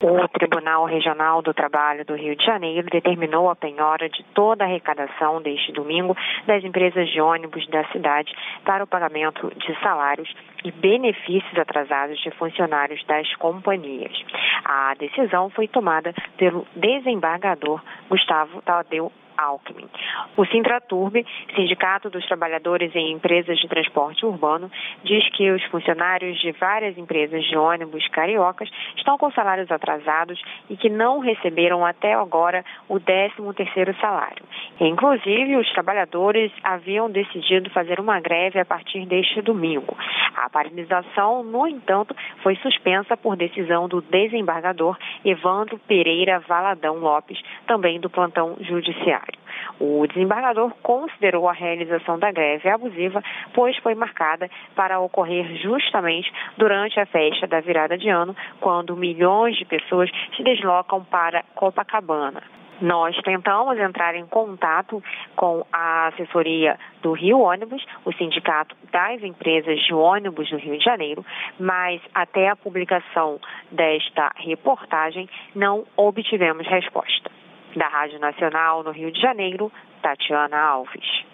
O Tribunal Regional do Trabalho do Rio de Janeiro determinou a penhora de toda a arrecadação deste domingo das empresas de ônibus da cidade para o pagamento de salários e benefícios atrasados de funcionários das companhias. A decisão foi tomada pelo desembargador Gustavo Tadeu Alckmin. O Sintraturb, Sindicato dos Trabalhadores em Empresas de Transporte Urbano, diz que os funcionários de várias empresas de ônibus cariocas estão com salários atrasados e que não receberam até agora o 13º salário. Inclusive, os trabalhadores haviam decidido fazer uma greve a partir deste domingo. A paralisação, no entanto, foi suspensa por decisão do desembargador Evandro Pereira Valadão Lopes, também do plantão judiciário. O desembargador considerou a realização da greve abusiva, pois foi marcada para ocorrer justamente durante a festa da virada de ano, quando milhões de pessoas se deslocam para Copacabana. Nós tentamos entrar em contato com a assessoria do Rio Ônibus, o sindicato das empresas de ônibus do Rio de Janeiro, mas até a publicação desta reportagem não obtivemos resposta. Da Rádio Nacional no Rio de Janeiro, Tatiana Alves.